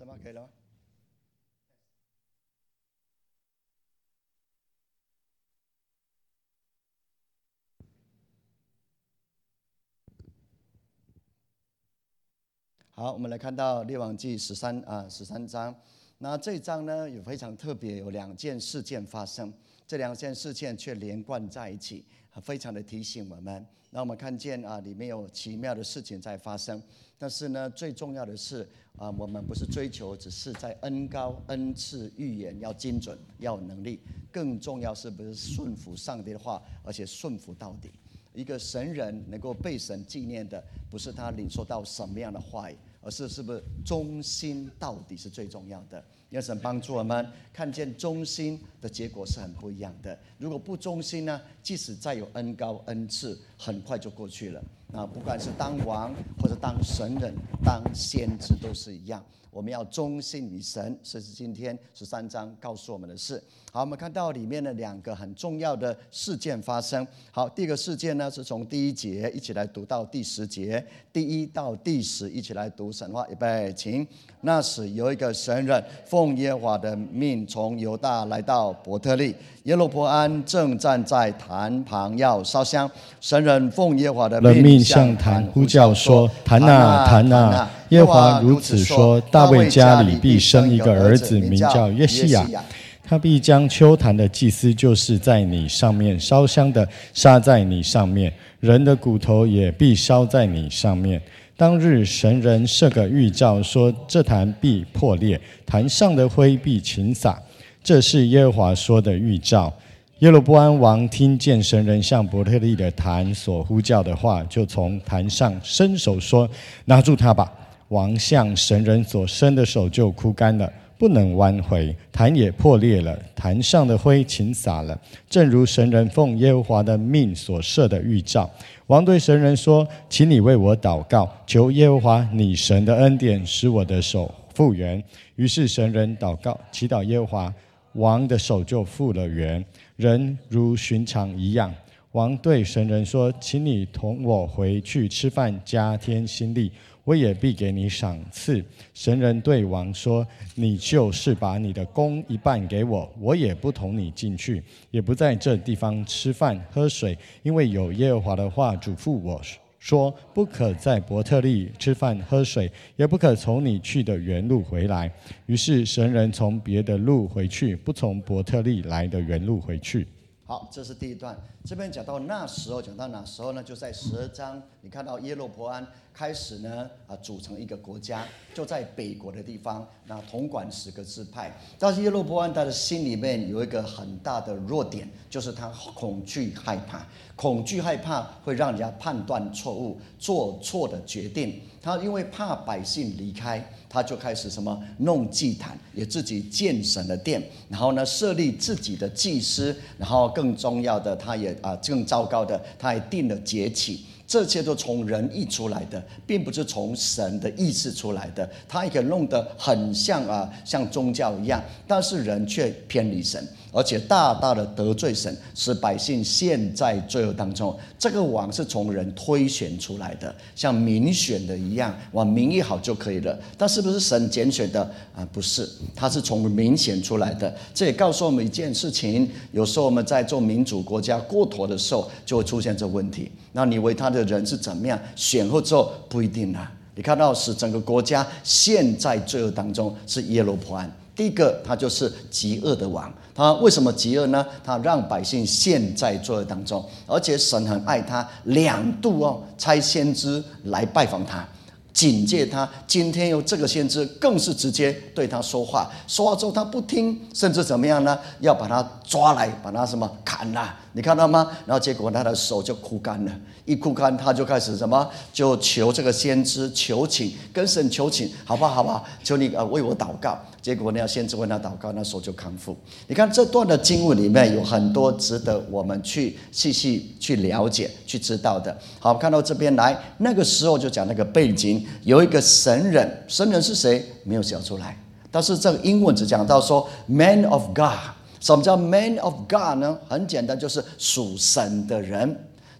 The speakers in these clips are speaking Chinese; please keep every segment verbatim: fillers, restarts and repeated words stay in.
什么可以了吗？好，我们来看到列王记十三啊十三章。那这一章呢，有非常特别，有两件事件发生，这两件事件却连贯在一起，非常的提醒我们。那我们看见啊，里面有奇妙的事情在发生。但是呢，最重要的是啊，我们不是追求只是在恩高恩赐预言要精准要有能力，更重要是不是顺服上帝的话，而且顺服到底。一个神人能够被神纪念的，不是他领受到什么样的话语，而是是不是忠心到底是最重要的。愿神帮助我们看见忠心的结果是很不一样的。如果不忠心呢，即使再有恩高恩赐，很快就过去了。啊，不管是当王或者当神人、当先知都是一样。我们要忠心于神，这是今天十三章告诉我们的事。好，我们看到里面的两个很重要的事件发生。好，第一个事件呢，是从第一节一起来读到第十节，第一到第十一起来读神话。预备，请。那时有一个神人奉耶和华的命从犹大来到伯特利，耶罗波安正站在坛旁要烧香。神人奉耶和华的命向坛呼叫说：坛啊，坛啊！耶和华如此说：大卫家里必生一个儿子，名叫约西亚。他必将丘坛的祭司，就是在你上面烧香的，杀在你上面，人的骨头也必烧在你上面。当日神人设个预兆，说这坛必破裂，坛上的灰必倾洒。这是耶和华说的预兆。耶罗波安王听见神人向伯特利的坛所呼叫的话，就从坛上伸手说：拿住他吧。王向神人所伸的手就枯干了，不能弯回，坛也破裂了，坛上的灰倾洒了，正如神人奉耶和华的命所设的预兆。王对神人说：请你为我祷告，求耶和华你神的恩典，使我的手复原。于是神人祷告，祈祷耶和华，王的手就复了原，人如寻常一样。王对神人说：请你同我回去吃饭，加添心力，我也必给你赏赐。神人对王说：你就是把你的工一半给我，我也不同你进去，也不在这地方吃饭喝水，因为有耶和华的话嘱咐我说：不可在伯特利吃饭喝水，也不可从你去的原路回来。于是神人从别的路回去，不从伯特利来的原路回去。 好，这是第一段。这边讲到那时候，讲到哪时候呢？就在十二章，你看到耶罗波安开始呢啊组成一个国家，就在北国的地方，那统管十个支派。但是耶罗波安他的心里面有一个很大的弱点，就是他恐惧害怕，恐惧害怕会让人家判断错误，做错的决定。他因为怕百姓离开，他就开始什么弄祭坛，也自己建神的殿，然后呢设立自己的祭司，然后更重要的，他也啊更糟糕的，他也定了节期。这些都从人意出来的，并不是从神的意识出来的。他也可以弄得很像啊，像宗教一样，但是人却偏离神，而且大大的得罪神，使百姓陷在罪恶当中。这个王是从人推选出来的，像民选的一样，哇，民意好就可以了。但是不是神拣选的啊？不是，他是从民选出来的。这也告诉我们一件事情：有时候我们在做民主国家过头的时候，就会出现这问题。那你以为他的人是怎么样？选后之后不一定啦。你看到使整个国家陷在罪恶当中是耶罗波安。第一个，他就是极恶的王。他为什么极恶呢？他让百姓陷在罪恶当中，而且神很爱他，两度哦差先知来拜访他，警戒他。今天有这个先知更是直接对他说话，说话之后他不听，甚至怎么样呢？要把他抓来，把他什么砍了。你看到吗？然后结果他的手就枯干了，一枯干他就开始什么？就求这个先知求情，跟神求情，好不好？好不好？求你呃为我祷告。结果呢，先知为他祷告，那手就康复。你看这段的经文里面有很多值得我们去细细去了解、去知道的。好，看到这边来，那个时候就讲那个背景，有一个神人，神人是谁？没有写出来，但是这个英文只讲到说 Man of God。什么叫 Man of God 呢？很简单，就是属神的人。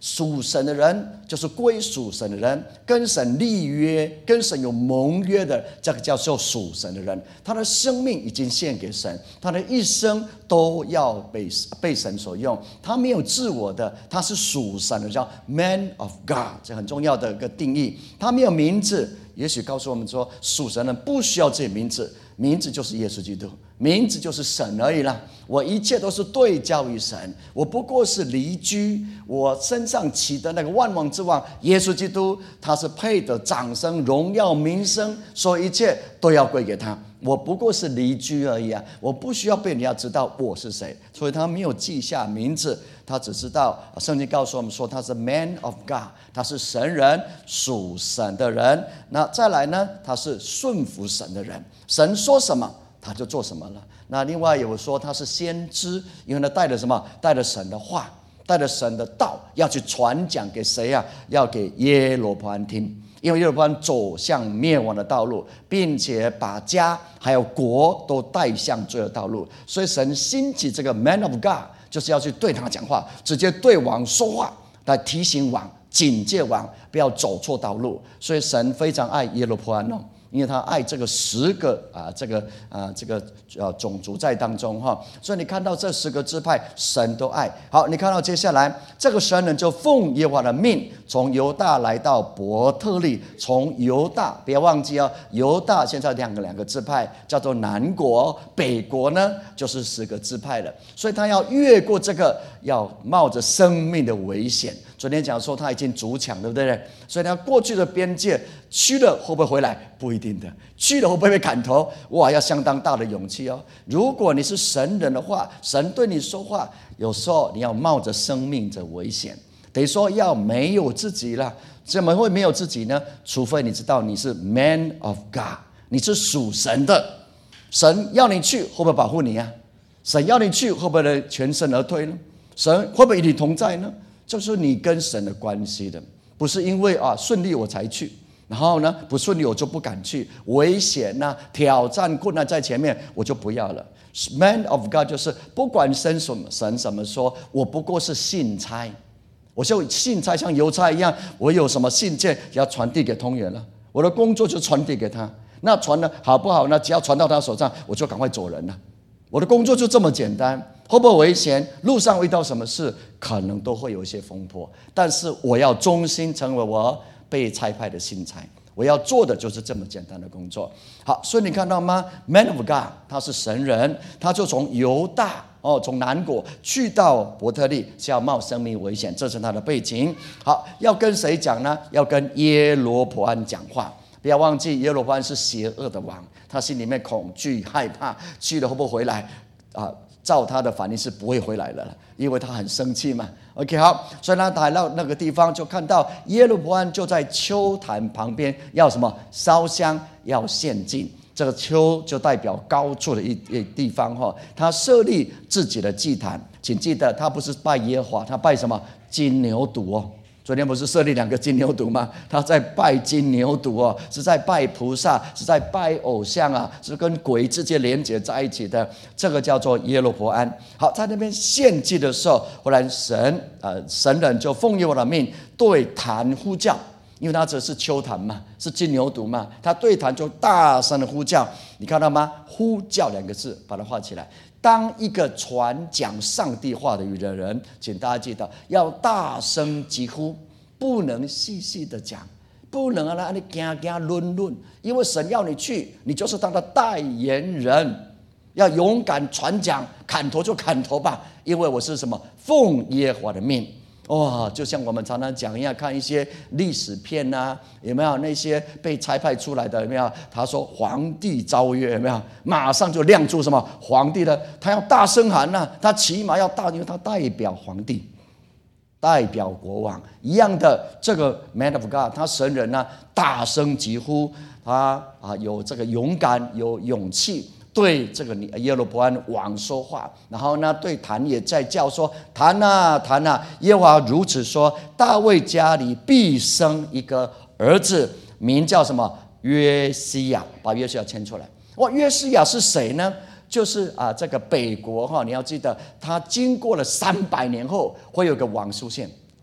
属神的人就是归属神的人，跟神立约，跟神有盟约的，这个叫做属神的人。他的生命已经献给神，他的一生都要被被神所用。他没有自我的，他是属神的，叫 Man of God， 这很重要的一个定义。他没有名字，也许告诉我们说，属神人不需要自己名字。名字就是耶稣基督，名字就是神而已啦。我一切都是对焦于神，我不过是离居。我身上起的那个万王之王耶稣基督，他是配得掌声、荣耀、名声，所以一切都要归给他。我不过是离居而已啊，我不需要被人家知道我是谁。所以他没有记下名字，他只知道圣经告诉我们说他是 Man of God， 他是神人，属神的人。那再来呢，他是顺服神的人，神说什么他就做什么了。那另外有说他是先知，因为他带着什么？带着神的话，带着神的道，要去传讲给谁啊？要给耶罗波安听。因为耶罗波安走向灭亡的道路，并且把家还有国都带向罪的道路，所以神兴起这个 Man of God， 就是要去对他讲话，直接对王说话，来提醒王、警戒王不要走错道路。所以神非常爱耶罗波安哦，因为他爱这个十个啊，这个啊，这个呃种族在当中哈，所以你看到这十个支派，神都爱。好，你看到接下来这个神人就奉耶和华的命，从犹大来到伯特利，从犹大不要忘记哦，犹大现在两个两个支派叫做南国，北国呢就是十个支派了，所以他要越过这个，要冒着生命的危险。昨天讲说他已经筑墙，对不对？所以他过去的边界去了会不会回来？不一定的。去了会不会被砍头？哇，要相当大的勇气哦。如果你是神人的话，神对你说话，有时候你要冒着生命的危险，得说要没有自己了。怎么会没有自己呢？除非你知道你是 Man of God， 你是属神的。神要你去，会不会保护你啊？神要你去，会不会全身而退呢？神会不会与你同在呢？就是你跟神的关系的，不是因为啊顺利我才去，然后呢不顺利我就不敢去，危险啊、挑战、困难在前面，我就不要了。Man of God 就是不管神什么神怎么说，我不过是信差，我就信差像邮差一样，我有什么信件要传递给通员了，我的工作就传递给他。那传的好不好呢？只要传到他手上，我就赶快走人了。我的工作就这么简单。会不会危险？路上遇到什么事，可能都会有一些风波，但是我要忠心成为我被差派的信差，我要做的就是这么简单的工作。好，所以你看到吗？ Man of God 他是神人，他就从犹大哦，从南国去到伯特利，是要冒生命危险，这是他的背景。好，要跟谁讲呢？要跟耶罗波安讲话。不要忘记耶罗波安是邪恶的王，他心里面恐惧害怕，去了会不会回来啊？照他的反应是不会回来了，因为他很生气嘛。OK， 好，所以他来到那个地方，就看到耶罗波安就在丘坛旁边，要什么？烧香，要献祭。这个丘就代表高处的一地方哈。他设立自己的祭坛，请记得，他不是拜耶和华，他拜什么？金牛犊哦。昨天不是设立两个金牛犊吗？他在拜金牛犊哦，是在拜菩萨，是在拜偶像啊，是跟鬼之间连接在一起的。这个叫做耶罗波安。好，在那边献祭的时候，后来神呃神人就奉耶和华的命对坛呼叫，因为他只是丘坛嘛，是金牛犊嘛，他对坛就大声的呼叫。你看到吗？呼叫两个字，把它画起来。当一个传讲上帝话的人，请大家记得要大声疾呼，不能细细的讲，不能让你惊惊论论，因为神要你去，你就是他的代言人，要勇敢传讲，砍头就砍头吧，因为我是什么？奉耶和华的命。哇、哦，就像我们常常讲一样，看一些历史片啊，有没有那些被差派出来的？有没有？他说皇帝诏曰，有没有？马上就亮出什么皇帝的？他要大声喊呐、啊，他起码要大，因为他代表皇帝，代表国王一样的。这个 Man of God， 他神人呢、啊，大声疾呼，他啊有这个勇敢，有勇气。对这个耶罗波安王说话，然后呢，对坛也在叫说：坛啊，坛啊！耶和华如此说：大卫家里必生一个儿子，名叫什么？约西亚。把约西亚牵出来。哇，约西亚是谁呢？就是啊，这个北国哈，你要记得，他经过了三百年后，会有个王出现。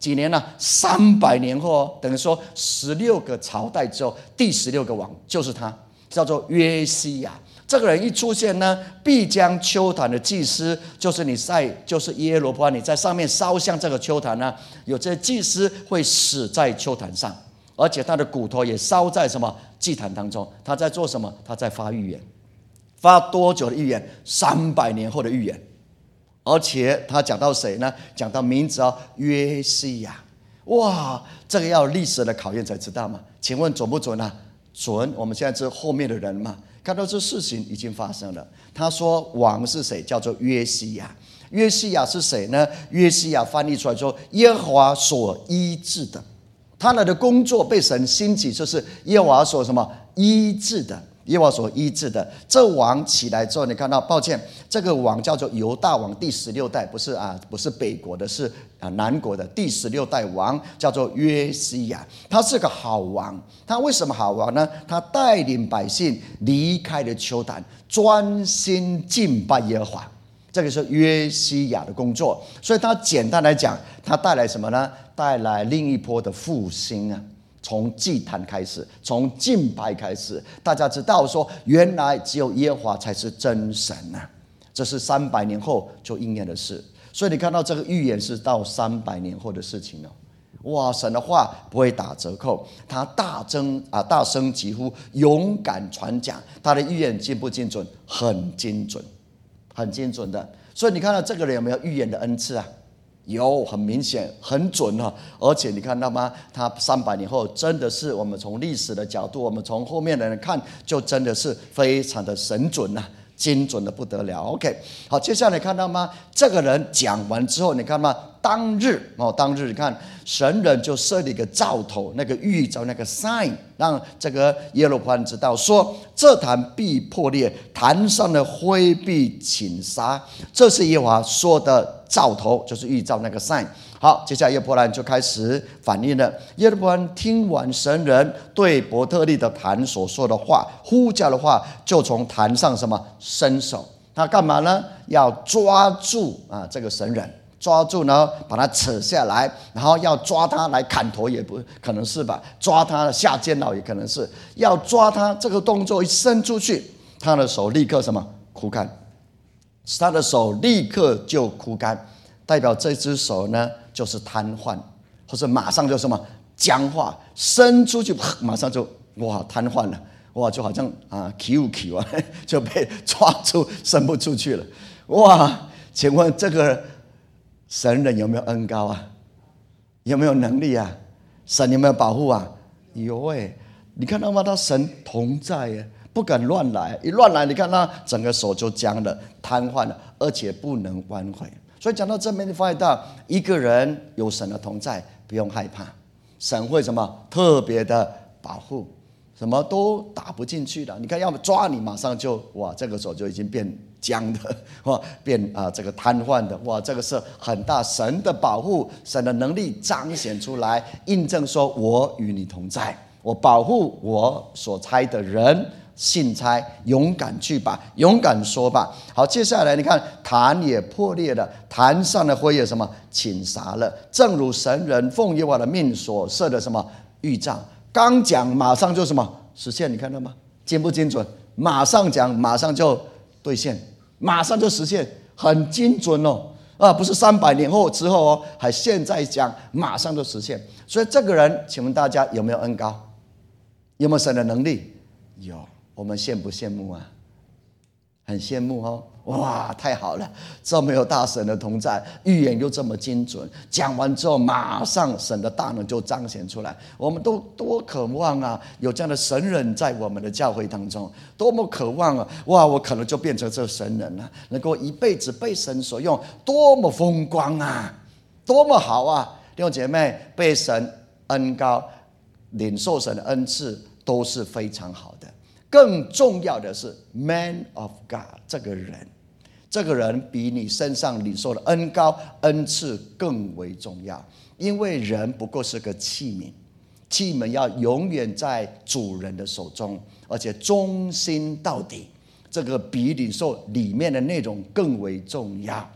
几年呢？三百年后，等于说十六个朝代之后，第十六个王就是他，叫做约西亚。这个人一出现呢，必将丘坛的祭司，就是你在，就是耶罗波安，你在上面烧香这个丘坛呢，有这祭司会死在丘坛上，而且他的骨头也烧在什么祭坛当中。他在做什么？他在发预言，发多久的预言？三百年后的预言。而且他讲到谁呢？讲到名字哦，约西亚。哇，这个要历史的考验才知道嘛？请问准不准啊？准。我们现在是后面的人嘛，看到这事情已经发生了。他说王是谁？叫做约西亚。约西亚是谁呢？约西亚翻译出来说，耶和华所医治的。他的工作被神兴起，就是耶和华所什么医治的。耶和华所医治的。这王起来之后，你看到，抱歉，这个王叫做犹大王第十六代，不是啊，不是北国的，是啊南国的第十六代王，叫做约西亚。他是个好王。他为什么好王呢？他带领百姓离开了丘坛，专心敬拜耶和华。这个是约西亚的工作。所以他简单来讲，他带来什么呢？带来另一波的复兴啊。从祭坛开始，从敬拜开始，大家知道说，原来只有耶和华才是真神啊！这是三百年后就应验的事。所以你看到这个预言是到三百年后的事情哦。哇，神的话不会打折扣，他大声啊，大声疾呼，勇敢传讲，他的预言精不精准？很精准，很精准的。所以你看到这个人有没有预言的恩赐啊？有，很明显，很准啊！而且你看到吗？他三百年后真的是，我们从历史的角度，我们从后面的人看，就真的是非常的神准啊，精准的不得了。OK， 好，接下来看到吗？这个人讲完之后，你看吗？当日哦，当日你看神人就设立一个兆头，那个预兆，那个 sign， 让这个耶罗波安知道说，这坛必破裂，坛上的灰必倾洒。这是耶和华说的兆头，就是预兆那个 sign。好，接下来耶罗波安就开始反应了。耶罗波安听完神人对伯特利的坛所说的话，呼叫的话，就从坛上什么伸手，他干嘛呢？要抓住啊这个神人。抓住呢，把他扯下来，然后要抓他来砍头，也不可能是吧？抓他下监牢也可能是。要抓他，这个动作一伸出去，他的手立刻什么枯干？他的手立刻就枯干，代表这只手呢就是瘫痪，或者马上就什么僵化，伸出去马上就哇瘫痪了，哇就好像啊 Q Q 啊就被抓住伸不出去了，哇！请问这个神人有没有恩膏啊？有没有能力啊？神有没有保护啊？有哎、欸，你看到吗？他神同在耶，不敢乱来，一乱来，你看他整个手就僵了，瘫痪了，而且不能弯回。所以讲到这边，你发现到一个人有神的同在，不用害怕，神会什么特别的保护，什么都打不进去的。你看，要么抓你，马上就哇，这个手就已经变僵的，哇，变啊、呃、这个瘫痪的，哇，这个是很大神的保护，神的能力彰显出来，印证说我与你同在，我保护我所差的人，信差，勇敢去吧，勇敢说吧。好，接下来你看，坛也破裂了，坛上的灰也什么倾洒了，正如神人奉耶和华的命所设的什么预兆，刚讲马上就什么实现，你看到吗？精不精准？马上讲，马上就兑现。马上就实现，很精准哦，啊，不是三百年后之后哦，还现在讲，马上就实现。所以这个人，请问大家有没有恩膏？有没有神的能力？有，我们羡不羡慕啊？很羡慕哦，哇，太好了！这么有大神的同在，预言又这么精准，讲完之后马上神的大能就彰显出来。我们都多渴望啊，有这样的神人在我们的教会当中，多么渴望啊！哇，我可能就变成这神人了，能够一辈子被神所用，多么风光啊，多么好啊！弟兄姐妹，被神恩膏、领受神的恩赐都是非常好的。更重要的是 Man of God 这个人，这个人比你身上领受的恩膏恩赐更为重要，因为人不过是个器皿，器皿要永远在主人的手中，而且忠心到底，这个比领受里面的内容更为重要。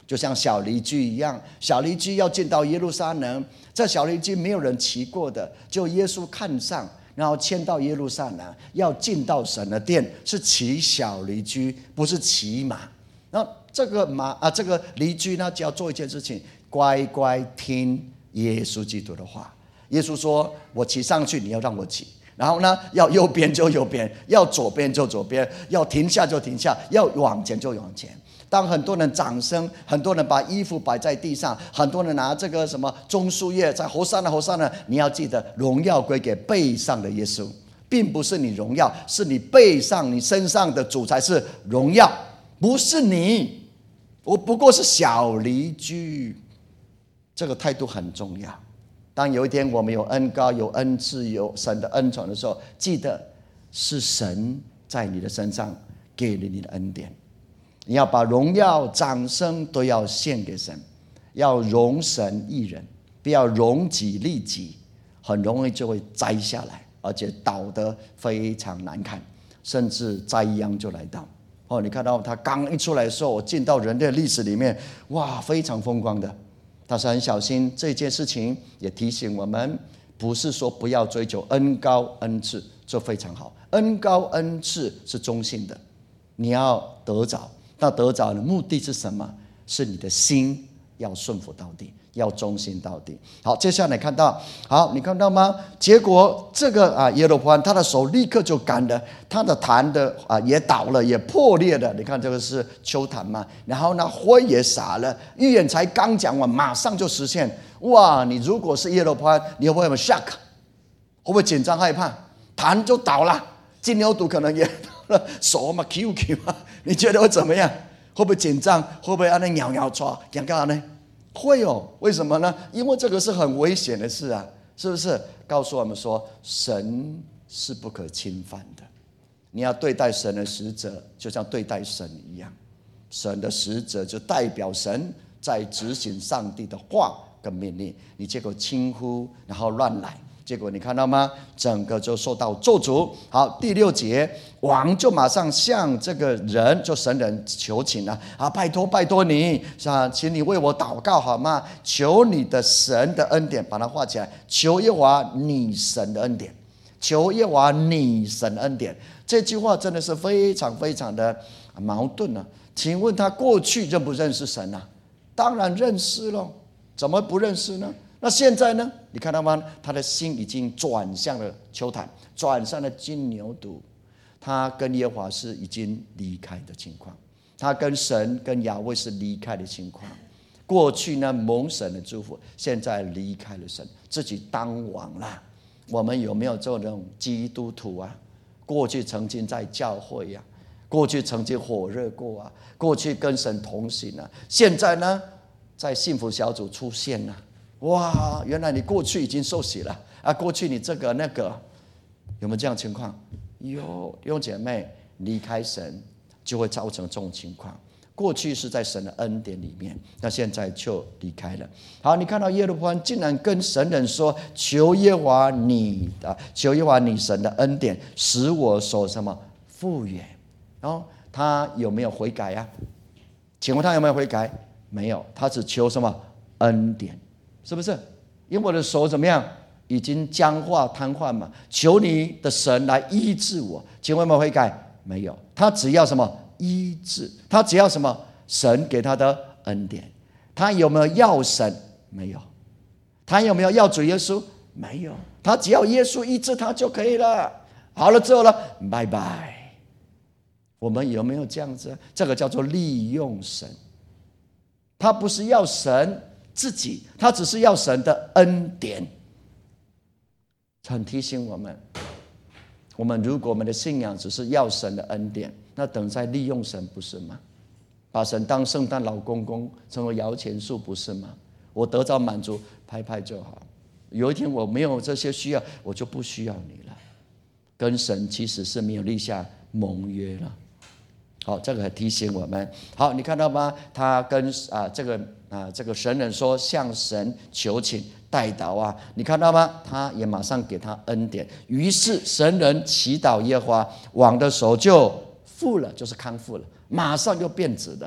就像小离居一样，小离居要进到耶路撒冷，这小离居没有人骑过的，就耶稣看上，然后迁到耶路撒冷，要进到神的殿，是骑小离居，不是骑马。然后这个马啊，这个离居呢，就要做一件事情，乖乖听耶稣基督的话。耶稣说：“我骑上去，你要让我骑。然后呢，要右边就右边，要左边就左边，要停下就停下，要往前就往前。”当很多人掌声，很多人把衣服摆在地上，很多人拿这个什么棕树叶在侯赛那侯赛那，你要记得，荣耀归给背上的耶稣，并不是你荣耀，是你背上你身上的主才是荣耀，不是你。我不过是小离居，这个态度很重要。当有一天我们有恩膏、有恩赐、有神的恩宠的时候，记得是神在你的身上给了你的恩典。你要把荣耀、掌声都要献给神，要容神益人，不要容己利己，很容易就会栽下来，而且倒得非常难看，甚至灾殃就来到。哦，你看到他刚一出来的时候，我进到人类历史里面，哇，非常风光的。但是很小心这件事情，也提醒我们，不是说不要追求恩膏恩赐，这非常好。恩膏恩赐是中性的，你要得着。那得着的目的是什么？是你的心要顺服到底，要忠心到底。好，接下来看到，好，你看到吗？结果这个啊耶罗波安他的手立刻就干了，他的坛的啊也倒了，也破裂了。你看这个是丘坛嘛，然后呢灰也洒了。预言才刚讲完，马上就实现。哇！你如果是耶罗波安，你会不会很 shock？ 会不会紧张害怕？坛就倒了，金牛犊可能也倒了，手嘛 Q Q 嘛，你觉得会怎么样？会不会紧张？会不会按那咬咬抓？讲干啥呢？会哦。为什么呢？因为这个是很危险的事啊，是不是？告诉我们说，神是不可侵犯的。你要对待神的使者，就像对待神一样。神的使者就代表神在执行上帝的话跟命令，你结果轻忽，然后乱来。结果你看到吗？整个就受到咒诅。好，第六节，王就马上向这个人，就神人求情了啊！拜托拜托你，啊，请你为我祷告好吗？求你的神的恩典，把它画起来。求耶和华你神的恩典，求耶和华你神的恩典。这句话真的是非常非常的矛盾啊！请问他过去认不认识神啊？当然认识了，怎么不认识呢？那现在呢？你看到吗？他的心已经转向了丘坛，转向了金牛犊。他跟耶和华是已经离开的情况，他跟神跟亚威是离开的情况。过去呢蒙神的祝福，现在离开了神，自己当王了。我们有没有这种基督徒啊？过去曾经在教会呀、啊，过去曾经火热过啊，过去跟神同行啊，现在呢在幸福小组出现了、啊。哇，原来你过去已经受洗了啊！过去你这个那个，有没有这样情况？有，弟兄姐妹，离开神就会造成这种情况。过去是在神的恩典里面，那现在就离开了。好，你看到耶罗波安竟然跟神人说：“求耶和华你的，求耶和华你神的恩典，使我手什么复原。”然后他有没有悔改啊？请问他有没有悔改？没有，他只求什么恩典。是不是？因为我的手怎么样，已经僵化瘫痪嘛？求你的神来医治我。请问有没有悔改？没有。他只要什么医治？他只要什么？神给他的恩典。他有没有要神？没有。他有没有要主耶稣？没有。他只要耶稣医治他就可以了。好了之后呢，拜拜。我们有没有这样子？这个叫做利用神。他不是要神自己，他只是要神的恩典。很提醒我们，我们如果我们的信仰只是要神的恩典，那等在利用神，不是吗？把神当圣诞老公公，成为摇钱树，不是吗？我得到满足，拍拍就好。有一天我没有这些需要，我就不需要你了。跟神其实是没有立下盟约了。好，这个提醒我们。好，你看到吗？他跟啊这个啊这个神人说，向神求情代祷啊，你看到吗？他也马上给他恩典。于是神人祈祷耶和华，王的手就复了，就是康复了，马上就变直的了。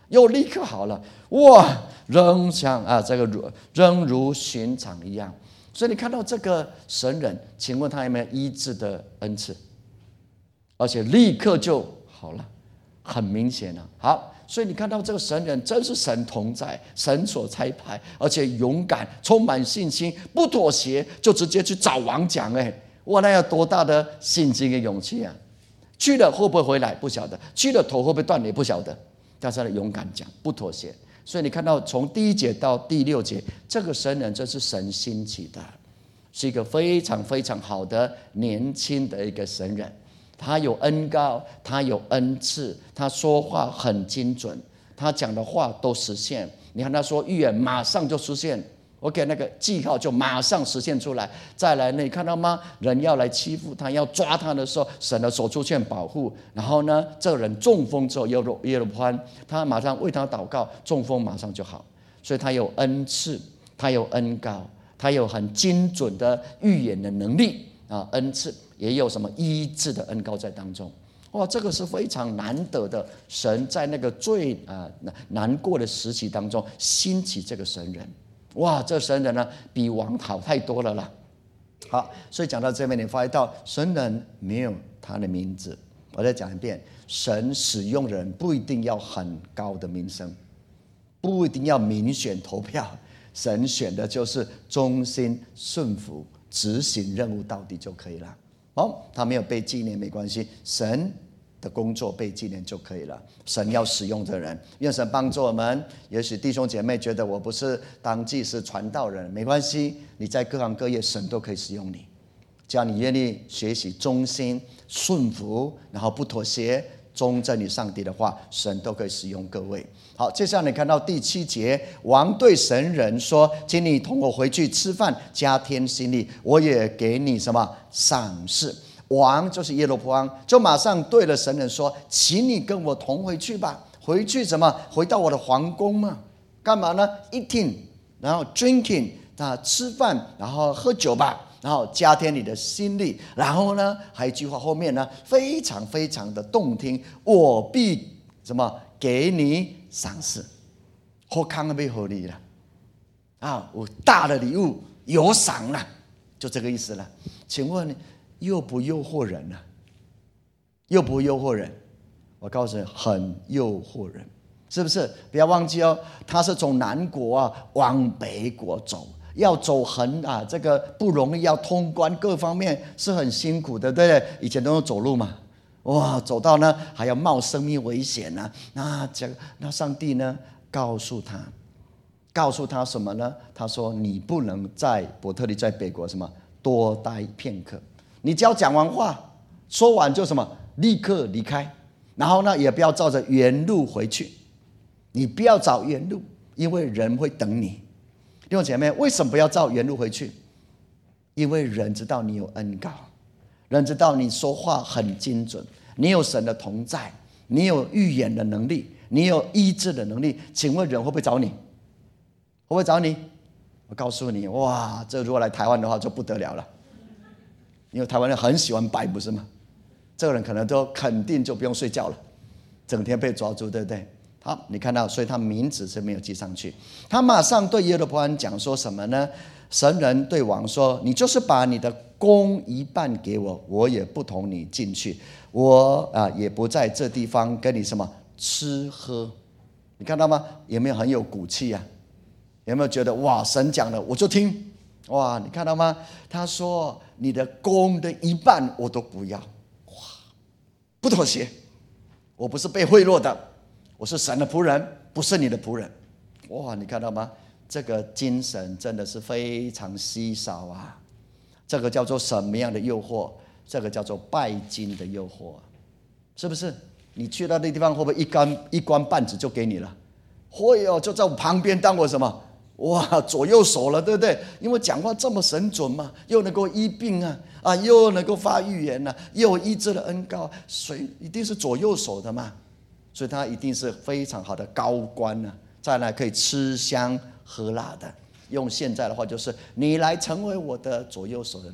又立刻好了，哇，仍像啊这个如仍如寻常一样。所以你看到这个神人，请问他有没有医治的恩赐？而且立刻就好了，很明显了。好，所以你看到这个神人真是神同在，神所差派，而且勇敢，充满信心，不妥协，就直接去找王讲。哎，哇，那要多大的信心跟勇气啊！去了会不会回来不晓得，去了头会不会断也不晓得，但是他勇敢讲，不妥协。所以你看到从第一节到第六节，这个神人真是神兴起的，是一个非常非常好的年轻的一个神人。他有恩膏，他有恩赐，他说话很精准，他讲的话都实现。你看他说预言，马上就实现。我给那个记号就马上实现出来。再来呢，你看到吗？人要来欺负他，要抓他的时候，神的手出现保护。然后呢，这个人中风之后，耶罗耶罗波安他马上为他祷告，中风马上就好。所以他有恩赐，他有恩膏，他有很精准的预言的能力啊，恩赐也有什么医治的恩膏在当中。哇，这个是非常难得的，神在那个最啊难过的时期当中兴起这个神人。哇，这神人呢比王好太多了啦。好，所以讲到这边，你发现到神人没有他的名字。我再讲一遍，神使用的人不一定要很高的名声，不一定要民选投票，神选的就是忠心顺服，执行任务到底就可以了。哦，他没有被纪念没关系，神的工作被纪念就可以了。神要使用的人，愿神帮助我们。也许弟兄姐妹觉得我不是当祭司传道人，没关系，你在各行各业神都可以使用你，只要你愿意学习忠心顺服，然后不妥协，忠贞于上帝的话，神都可以使用各位。好，接下来你看到第七节，王对神人说：请你同我回去吃饭，加添心力，我也给你什么赏赐。王就是耶罗波安，就马上对了神人说：请你跟我同回去吧。回去什么？回到我的皇宫嘛。干嘛呢？ eating， 然后 drinking， 那吃饭，然后喝酒吧，然后加添你的心力。然后呢，还有一句话后面呢，非常非常的动听，我必什么给你赏赐。好康被合理了啊！我大的礼物有赏了，就这个意思了。请问诱不诱惑人呢、啊？诱不诱惑人？我告诉你，很诱惑人，是不是？不要忘记哦，他是从南国啊往北国走，要走很啊，这个不容易，要通关，各方面是很辛苦的，对不对？以前都是走路嘛，哇，走到呢还要冒生命危险啊！那这那上帝呢告诉他，告诉他什么呢？他说：你不能在伯特利，在北国什么多待片刻。你只要讲完话，说完就什么，立刻离开。然后呢，也不要照着原路回去，你不要找原路，因为人会等你。弟兄姐妹，为什么不要照原路回去？因为人知道你有恩膏，人知道你说话很精准，你有神的同在，你有预言的能力，你有医治的能力。请问人会不会找你？会不会找你？我告诉你，哇，这如果来台湾的话就不得了了。因为台湾人很喜欢白，不是吗？这个人可能都肯定就不用睡觉了，整天被抓住，对不对？好，你看到，所以他名字是没有记上去。他马上对耶罗波安讲说什么呢？神人对王说：你就是把你的宫一半给我，我也不同你进去，我啊也不在这地方跟你什么吃喝。你看到吗？有没有很有骨气啊？有没有觉得哇，神讲了我就听？哇，你看到吗？他说你的宫的一半我都不要，哇，不妥协。我不是被贿赂的，我是神的仆人，不是你的仆人。哇，你看到吗？这个精神真的是非常稀少啊！这个叫做什么样的诱惑？这个叫做拜金的诱惑，是不是？你去到那地方，会不会一竿一官半职就给你了？会哦，就在我旁边当我什么？哇，左右手了，对不对？因为讲话这么神准嘛，又能够医病啊，啊，又能够发预言啊，又有医治的恩膏，谁一定是左右手的嘛？所以他一定是非常好的高官啊。再来可以吃香喝辣的，用现在的话就是你来成为我的左右手的人，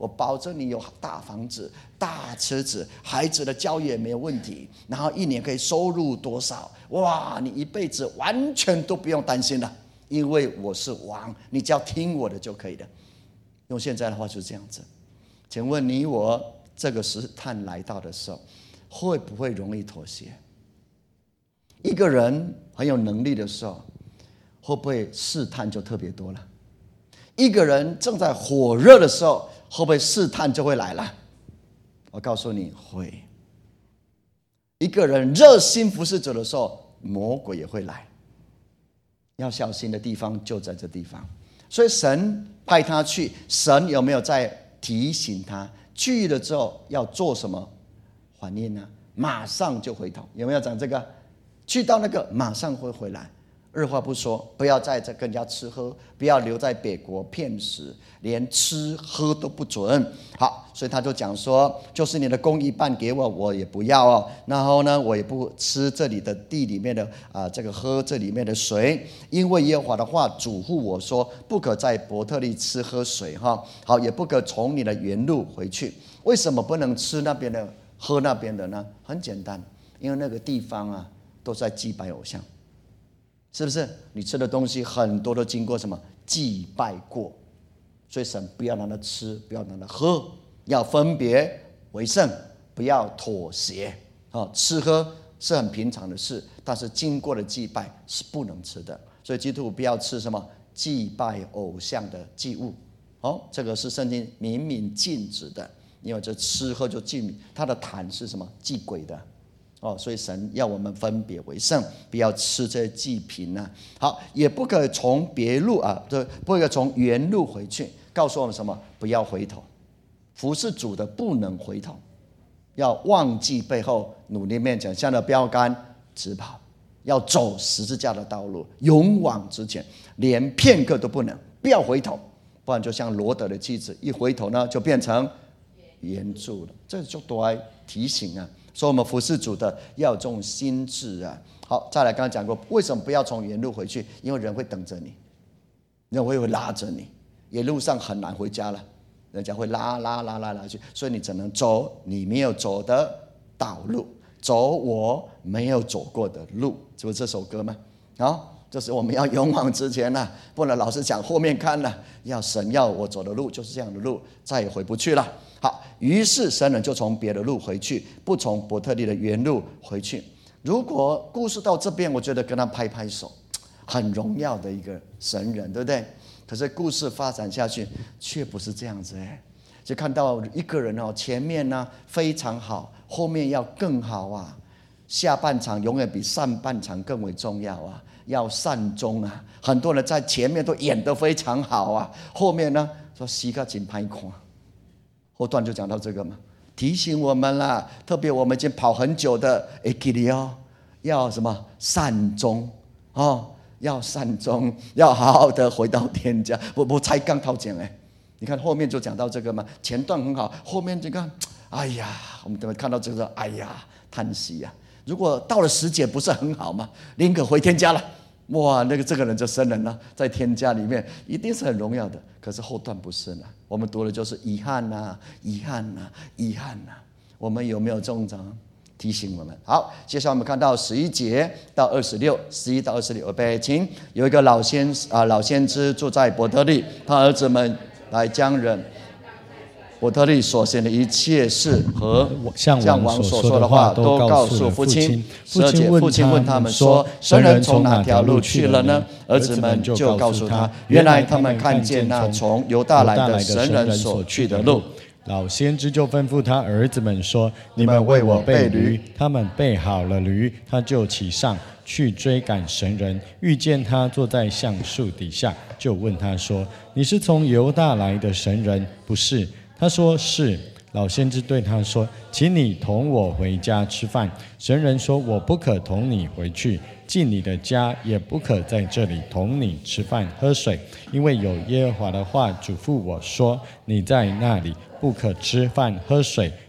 我保证你有大房子、大车子，孩子的教育也没有问题，然后一年可以收入多少，哇，你一辈子完全都不用担心了，因为我是王，你只要听我的就可以了。用现在的话就是这样子。请问你我这个试探来到的时候，会不会容易妥协？一个人很有能力的时候，会不会试探就特别多了？一个人正在火热的时候，会不会试探就会来了？我告诉你会。一个人热心服侍主的时候，魔鬼也会来。要小心的地方就在这地方。所以神派他去，神有没有在提醒他去了之后要做什么反应呢？马上就回头。有没有讲这个？去到那个马上会回来，二话不说，不要在这跟人家吃喝，不要留在北国骗食，连吃喝都不准。好，所以他就讲说，就是你的公一半给我，我也不要哦。然后呢，我也不吃这里的地里面的啊、呃，这个喝这里面的水，因为耶和华的话嘱咐我说，不可在伯特利吃喝水哈。好，也不可从你的原路回去。为什么不能吃那边的、喝那边的呢？很简单，因为那个地方啊，都在祭拜偶像。是不是你吃的东西很多都经过什么祭拜过？所以神不要让他吃，不要让他喝，要分别为圣，不要妥协。哦，吃喝是很平常的事，但是经过了祭拜是不能吃的。所以基督徒不要吃什么祭拜偶像的祭物。哦，这个是圣经明明禁止的，因为这吃喝就禁，它的坛是什么祭鬼的。哦，所以神要我们分别为圣，不要吃这些祭品啊。好，也不可从别路啊，对，不可从原路回去。告诉我们什么？不要回头。服侍主的不能回头，要忘记背后，努力面前，向着标杆直跑，要走十字架的道路，勇往直前，连片刻都不能，不要回头，不然就像罗德的妻子，一回头呢，就变成岩柱了。这就多来提醒啊。所以我们服侍主的要有这种心智啊。好，再来，刚刚讲过，为什么不要从原路回去？因为人会等着你，人会拉着你，一路上很难回家了，人家会拉拉拉拉拉去，所以你只能走你没有走的道路，走我没有走过的路，是不是这首歌吗？好，这是我们要勇往直前了，不能老是讲后面看了，要神要我走的路就是这样的路，再也回不去了。好，于是神人就从别的路回去，不从伯特利的原路回去。如果故事到这边，我觉得跟他拍拍手，很荣耀的一个神人，对不对？可是故事发展下去却不是这样子哎，就看到一个人哦，前面呢非常好，后面要更好啊。下半场永远比上半场更为重要啊，要善终啊。很多人在前面都演得非常好啊，后面呢说死得真歹看。后段就讲到这个嘛，提醒我们啦，特别我们已经跑很久的，哎，记得哦，要什么善终哦，要善终，要好好的回到天家。我我才刚讨讲哎，你看后面就讲到这个嘛，前段很好，后面这个，哎呀，我们等会看到这个，哎呀，叹息呀、啊。如果到了时节不是很好吗？宁可回天家了。哇，那个这个人就生人了，在天家里面一定是很荣耀的。可是后段不是呢，我们读的就是遗憾呐、啊，遗憾呐、啊，遗憾呐、啊。我们有没有这种提醒我们？好，接下来我们看到十一节到二十六，十一到二十六，预备，请。有一个老先啊、呃、老先知住在伯特利，他儿子们来将人伯特利所行的一切事和向王所说的话都告诉父亲。十二节，父亲问他们说：“神人从哪条路去了呢？”儿子们就告诉他，原来他们看见那从犹大来的神人所去的路。 老先知就吩咐他儿子们说：“你们为我备驴。”他们备好了驴，他就起上去追赶神人，遇见他坐在橡树底下，就问他说：“你是从犹大来的神人，不是？”他说是。老先知对他说：“请你同我回家吃饭。”神人说：“我不可同你回去，进你的家，也不可在这里同你吃饭喝水，因为有耶和华的话嘱咐我说：你在那里不可吃饭喝水，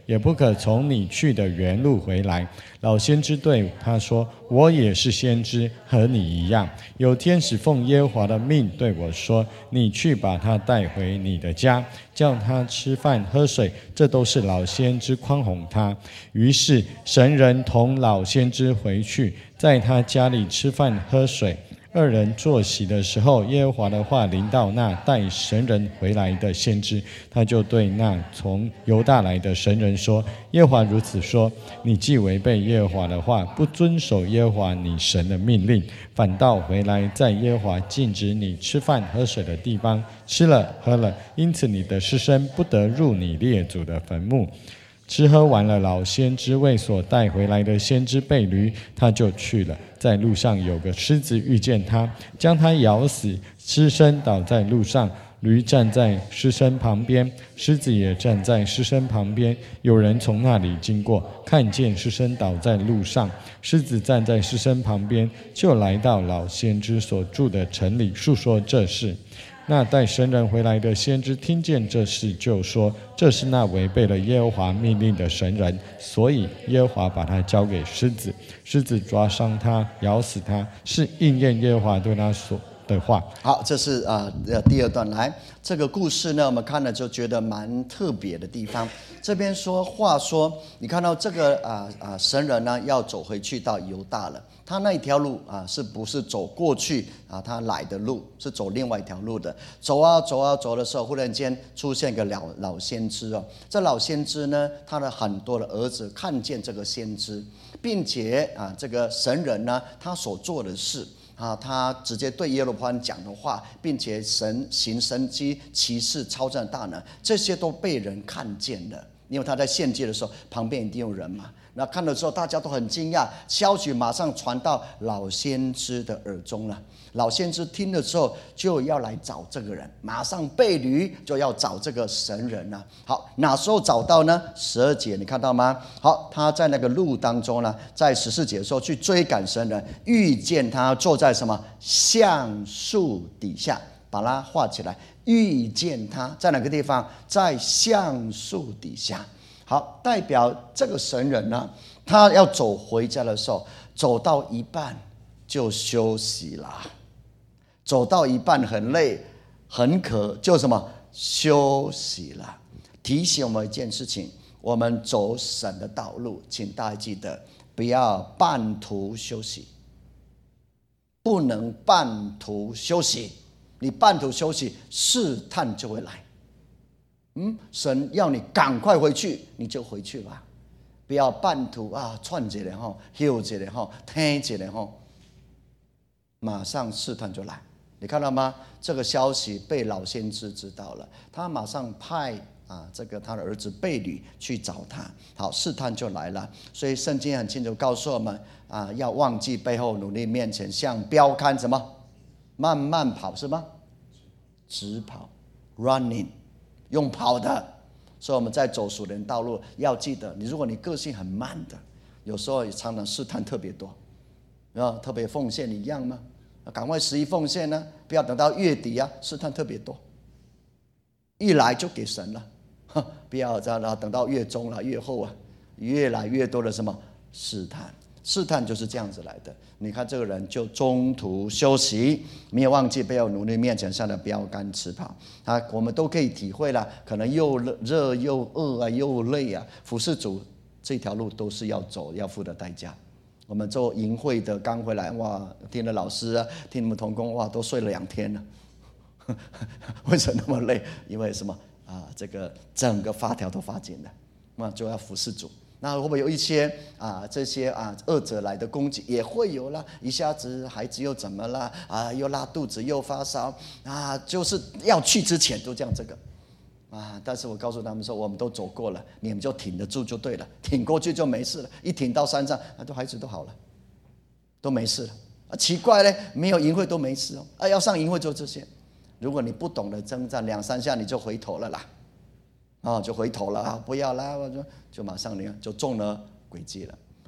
也不可从你去的原路回来。老先知对他说：我也是先知，和你一样。有天使奉耶和华的命对我说：你去把他带回你的家，叫他吃饭喝水，这都是老先知宽宏他。于是神人同老先知回去，在他家里吃饭喝水。二人坐席的时候，耶和华的话临到那带神人回来的先知，他就对那从犹大来的神人说：耶和华如此说，你既违背耶和华的话，不遵守耶和华你神的命令，反倒回来在耶和华禁止你吃饭喝水的地方吃了喝了，因此你的尸身不得入你列祖的坟墓。吃喝完了，老先知为所带回来的先知背驴，他就去了。在路上有个狮子遇见他，将他咬死，尸身倒在路上。驴站在尸身旁边，狮子也站在尸身旁边。有人从那里经过，看见尸身倒在路上，狮子站在尸身旁边，就来到老先知所住的城里，述说这事。那带神人回来的先知听见这事，就说：这是那违背了耶和华命令的神人，所以耶和华把他交给狮子，狮子抓伤他，咬死他，是应验耶和华对他所的话。 好，这是啊呃第二段。来，这个故事呢，我们看了就觉得蛮特别的地方。这边说，话说，你看到这个啊啊神人呢要走回去到犹大了。他那一条路啊，是不是走过去啊？他来的路是走另外一条路的。走啊走啊走的时候，忽然间出现一个老老先知哦。这老先知呢，他的很多的儿子看见这个先知，并且啊，这个神人呢，他所做的事啊，他直接对耶罗波安讲的话，并且神行神迹奇事超战大能，这些都被人看见了。因为他在献祭的时候，旁边一定有人嘛。那看了之后，大家都很惊讶，消息马上传到老先知的耳中了。老先知听了之后，就要来找这个人，马上背驴就要找这个神人了。好，哪时候找到呢？十二节你看到吗？好，他在那个路当中呢，在十四节的时候去追赶神人，遇见他坐在什么橡树底下，把它画起来。遇见他在哪个地方？在橡树底下。好，代表这个神人呢，他要走回家的时候，走到一半就休息了。走到一半很累很渴，就什么休息了。提醒我们一件事情，我们走神的道路，请大家记得不要半途休息，不能半途休息。你半途休息，试探就会来。嗯，神要你赶快回去，你就回去吧，不要半途啊窜一下吼，休一下吼，听一下吼，马上试探就来。你看到吗？这个消息被老先知知道了，他马上派啊这个他的儿子背履去找他。好，试探就来了。所以圣经很清楚告诉我们啊，要忘记背后，努力面前，像标杆什么慢慢跑是吗？直跑 ，running。用跑的，所以我们在走属灵道路要记得，你如果你个性很慢的，有时候也常常试探特别多，啊，特别奉献一样吗？赶快十一奉献呢，不要等到月底啊，试探特别多，一来就给神了，不要这样了，等到月中了、月后啊，越来越多的什么试探。试探就是这样子来的。你看这个人就中途休息，没有忘记背后努力面前上的标杆直跑啊，我们都可以体会了。可能又热又饿啊，又累啊，服侍主这条路都是要走，要付的代价。我们做营会的刚回来，哇，听了老师啊，听你们同工，哇，都睡了两天了。为什么那么累？因为什么啊？这个整个发条都发紧了，那就要服侍主。那会不会有一些啊这些啊恶者来的攻击？也会有啦，一下子孩子又怎么了啊？又拉肚子又发烧啊，就是要去之前都这样这个啊。但是我告诉他们说，我们都走过了，你们就挺得住就对了，挺过去就没事了。一挺到山上，啊，都孩子都好了，都没事了。啊，奇怪嘞，没有营会都没事哦。啊，要上营会做这些，如果你不懂得征战，两三下你就回头了啦。哦，就回头了啊！不要啦，我就就马上你看就中了诡计了。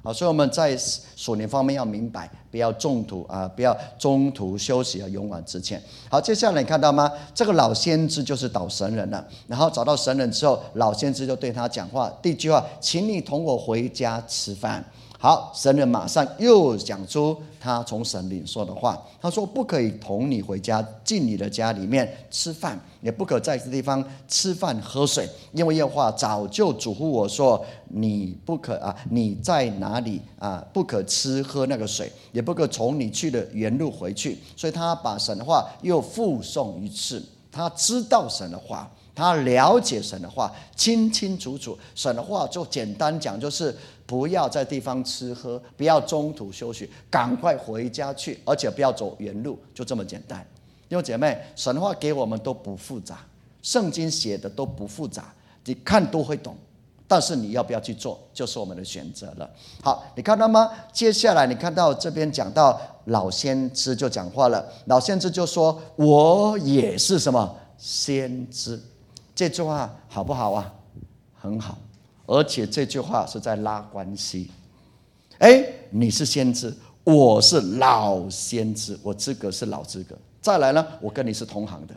好，所以我们在属灵方面要明白，不要中途啊，不要中途休息啊，勇往直前。好，接下来你看到吗？这个老先知就是找神人了，然后找到神人之后，老先知就对他讲话。第一句话，请你同我回家吃饭。好，神人马上又讲出他从神领受的话，他说不可以同你回家，进你的家里面吃饭，也不可在这地方吃饭喝水，因为耶和华早就嘱咐我说，你不可啊，你在哪里啊，不可吃喝那个水，也不可从你去的原路回去。所以他把神的话又复诵一次，他知道神的话，他了解神的话清清楚楚。神的话就简单讲，就是不要在地方吃喝，不要中途休息，赶快回家去，而且不要走原路，就这么简单。弟兄姐妹，神的话给我们都不复杂，圣经写的都不复杂，你看都会懂，但是你要不要去做，就是我们的选择了。好，你看到吗？接下来你看到这边讲到老先知就讲话了，老先知就说，我也是什么先知。这句话好不好啊？很好，而且这句话是在拉关系。哎，你是先知，我是老先知，我资格是老资格。再来呢，我跟你是同行的。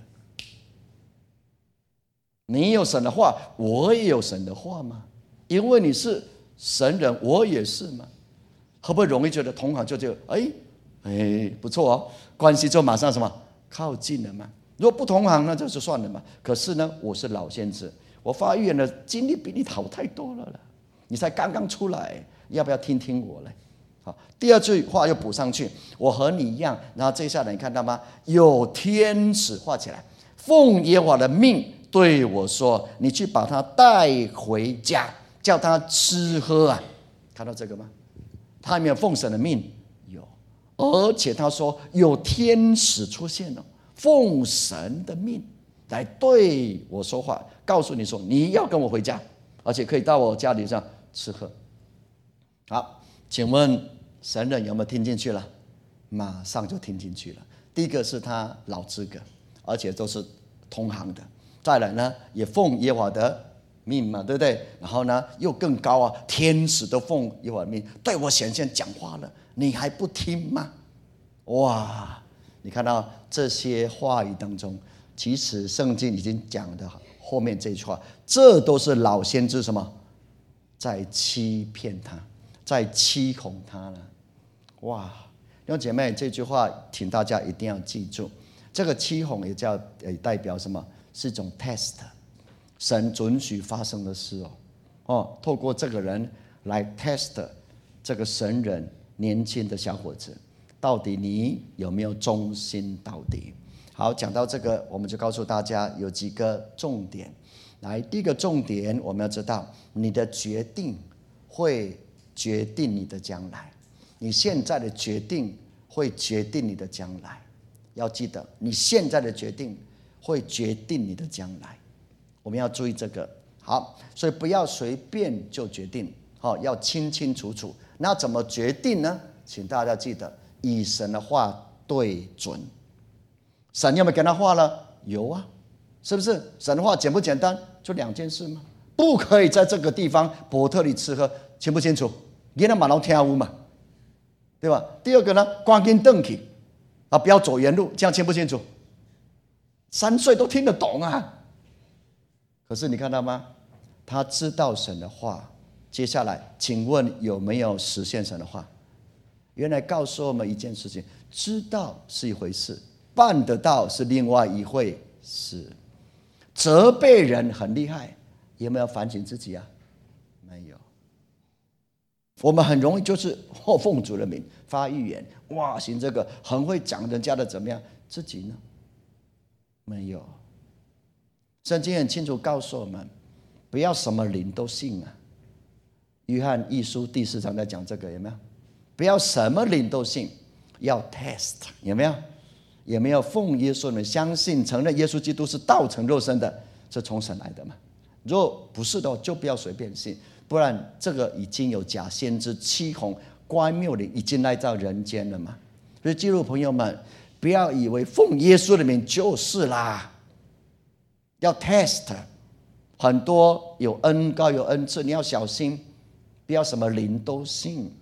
你有神的话，我也有神的话吗？因为你是神人，我也是吗？会不会容易觉得同行就就哎哎不错哦，关系就马上什么靠近了嘛？如果不同行，那就算了嘛。可是呢，我是老先知，我发预言的经历比你好太多了了。你才刚刚出来，要不要听听我嘞？好，第二句话又补上去，我和你一样。然后接下来你看到吗？有天使画起来，奉耶和华的命对我说：“你去把他带回家，叫他吃喝啊。”看到这个吗？他有没有奉神的命？有，而且他说有天使出现了。奉神的命来对我说话，告诉你说你要跟我回家，而且可以到我家里上吃喝。好，请问神人有没有听进去了？马上就听进去了。第一个是他老资格，而且都是同行的。再来呢，也奉耶和华的命嘛，对不对？然后呢，又更高啊，天使都奉耶和华的命对我显现讲话了，你还不听吗？哇！你看到这些话语当中，其实圣经已经讲的后面这句话，这都是老先知什么在欺骗他，在欺哄他了。哇！弟兄姐妹，这句话请大家一定要记住，这个欺哄也叫也代表什么？是一种 test， 神准许发生的事哦。哦，透过这个人来 test 这个神人年轻的小伙子。到底你有没有忠心到底？好，讲到这个，我们就告诉大家有几个重点。来，第一个重点，我们要知道，你的决定会决定你的将来。你现在的决定会决定你的将来。要记得，你现在的决定会决定你的将来。我们要注意这个。好，所以不要随便就决定，好，要清清楚楚。那怎么决定呢？请大家记得。以神的话对准，神有没有跟他画了？有啊，是不是？神的话简不简单？就两件事吗？不可以在这个地方伯特利吃喝，清不清楚？你那马龙听无嘛，对吧？第二个呢，关紧邓去啊，不要走原路，这样清不清楚？三岁都听得懂啊。可是你看到吗？他知道神的话，接下来，请问有没有实现神的话？原来告诉我们一件事情，知道是一回事，办得到是另外一回事。责备人很厉害，有没有反省自己啊？没有。我们很容易就是或奉主的名发预言，哇，行这个很会讲人家的怎么样，自己呢？没有。圣经很清楚告诉我们，不要什么灵都信啊。约翰一书第四章在讲这个，有没有？不要什么灵都信，要 test， 有没有？有没有奉耶稣的相信承认耶稣基督是道成肉身的，是从神来的嘛？如果不是的话，就不要随便信，不然这个已经有假先知欺哄乖谬灵已经来到人间了嘛。所以基督徒朋友们，不要以为奉耶稣的名就是啦，要 test。很多有恩高有恩赐，你要小心，不要什么灵都信。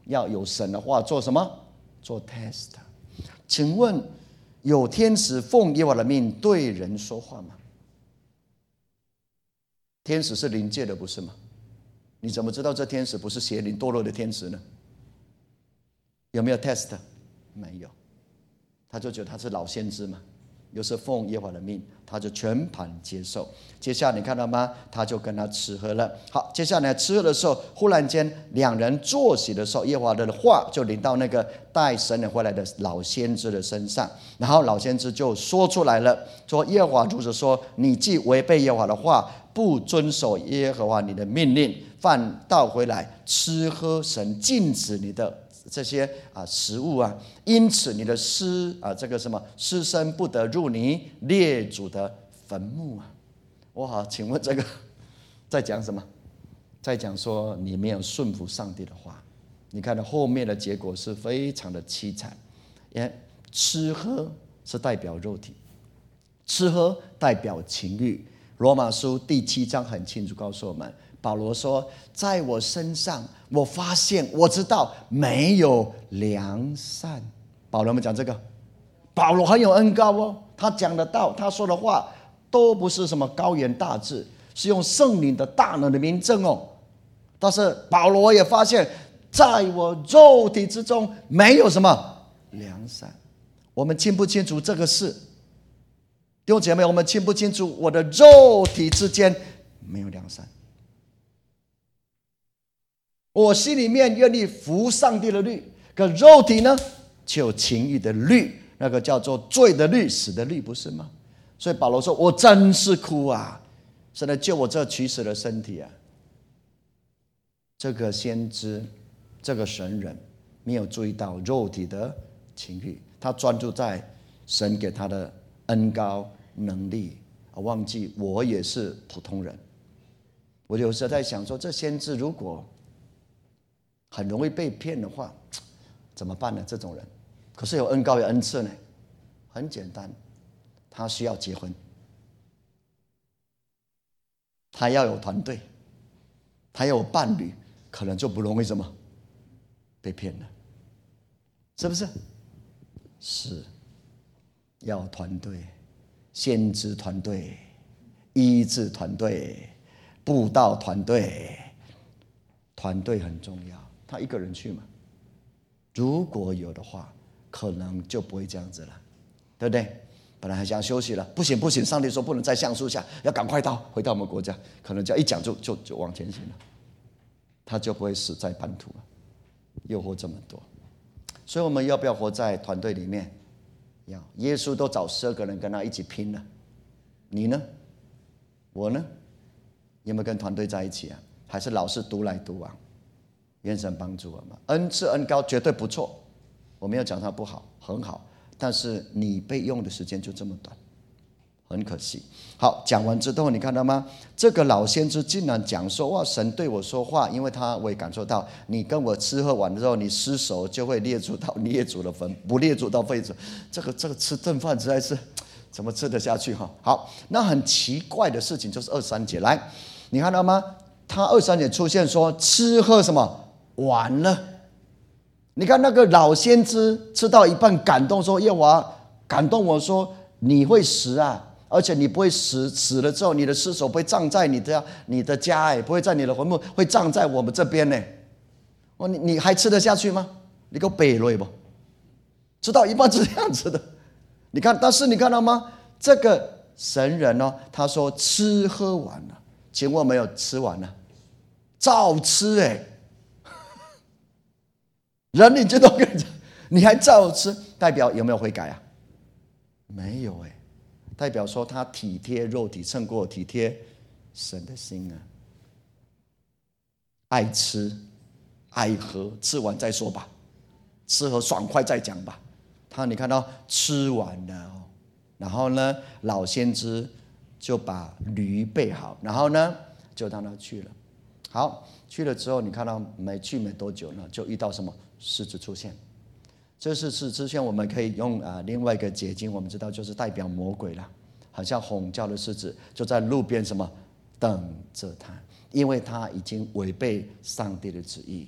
要有神的话做什么？做 test。请问有天使奉耶和华的命对人说话吗？天使是灵界的，不是吗？你怎么知道这天使不是邪灵堕落的天使呢？有没有 test？ 没有。他就觉得他是老先知嘛，又是奉耶和华的命，他就全盘接受。接下来你看到吗？他就跟他吃喝了。好，接下来吃喝的时候，忽然间两人坐席的时候，耶和华的话就临到那个带神人回来的老先知的身上，然后老先知就说出来了，说耶和华如此说，你既违背耶和华的话，不遵守耶和华你的命令，反倒回来吃喝神禁止你的这些啊食物啊，因此你的尸啊这个什么尸身不得入你列祖的坟墓啊。哇，请问这个在讲什么？在讲说你没有顺服上帝的话。你看到后面的结果是非常的凄惨。因为吃喝是代表肉体，吃喝代表情欲。罗马书第七章很清楚告诉我们，保罗说，在我身上我发现我知道没有良善。保罗们讲这个，保罗很有恩膏哦，他讲的道，他说的话都不是什么高言大志，是用圣灵的大能的明证哦。但是保罗也发现，在我肉体之中没有什么良善。我们清不清楚这个事？弟兄姐妹，我们清不清楚我的肉体之间没有良善？我心里面愿意服上帝的律，可肉体呢就有情欲的律，那个叫做罪的律，死的律，不是吗？所以保罗说，我真是哭啊，神来救我这取死的身体啊。这个先知，这个神人没有注意到肉体的情欲，他专注在神给他的恩膏能力，忘记我也是普通人。我有时候在想说，这先知如果很容易被骗的话，怎么办呢？这种人可是有恩膏有恩赐呢。很简单，他需要结婚，他要有团队，他要有伴侣，可能就不容易什么被骗了，是不是？是，要团队，先知团队，医治团队，布道团队，团队很重要。他一个人去嘛？如果有的话，可能就不会这样子了，对不对？本来还想休息了，不行不行，上帝说不能在橡树下，要赶快到回到我们国家，可能就一讲就就就往前行了，他就不会死在半途了。诱惑这么多，所以我们要不要活在团队里面？要。耶稣都找十二个人跟他一起拼了，你呢？我呢？有没有跟团队在一起啊？还是老是独来独往？愿神帮助我们。恩赐恩膏绝对不错，我没有讲它不好，很好。但是你被用的时间就这么短，很可惜。好，讲完之后你看到吗？这个老先知竟然讲说，哇，神对我说话，因为他我也感受到，你跟我吃喝完之后，你失手就会列祖到列祖的坟，不列祖到废祖。这个这个吃顿饭实在是怎么吃得下去哈？好，那很奇怪的事情就是二三节，来，你看到吗？他二三节出现说吃喝什么完了。你看那个老先知吃到一半感动说，耶和华感动我说你会死啊，而且你不会死，死了之后你的尸首不会葬在你的你的家，哎，不会在你的坟墓，会葬在我们这边呢。哦，你你还吃得下去吗？你给我背了不？吃到一半是这样子的。你看，但是你看到吗？这个神人呢、哦，他说吃喝完了，请问有没有吃完了？照吃哎、欸。人你就都跟着，你还照吃，代表有没有悔改啊？没有哎、欸，代表说他体贴肉体胜过体贴神的心啊。爱吃爱喝，吃完再说吧，吃喝爽快再讲吧。他你看到吃完了哦，然后呢，老先知就把驴备好，然后呢就让他去了。好，去了之后，你看到没去没多久呢，就遇到什么？狮子出现。这是狮子出现，我们可以用啊另外一个解经，我们知道就是代表魔鬼了，好像吼叫的狮子就在路边什么等着他，因为他已经违背上帝的旨意，